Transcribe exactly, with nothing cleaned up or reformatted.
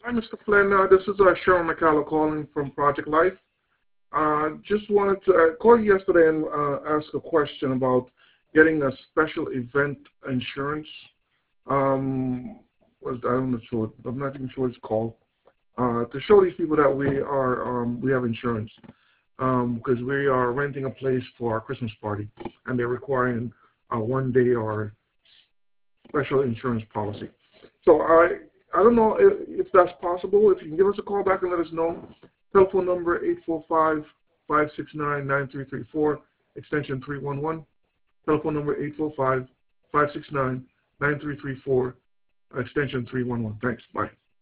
Hi, Mister Flynn. Uh, this is uh, Cheryl McCallum calling from Project Life. Uh, just wanted to uh, call you yesterday and uh, ask a question about getting a special event insurance. Um, was I don't know sure. I'm not even sure what it's called. Uh, to show these people that we are um, we have insurance because um, we are renting a place for our Christmas party and they're requiring a one day or special insurance policy. So I I don't know if, if that's possible. If you can give us a call back and let us know. Telephone number eight four five, five six nine, nine three three four, extension three one one. Telephone number eight four five, five six nine, nine three three four, extension three one one. Thanks. Bye.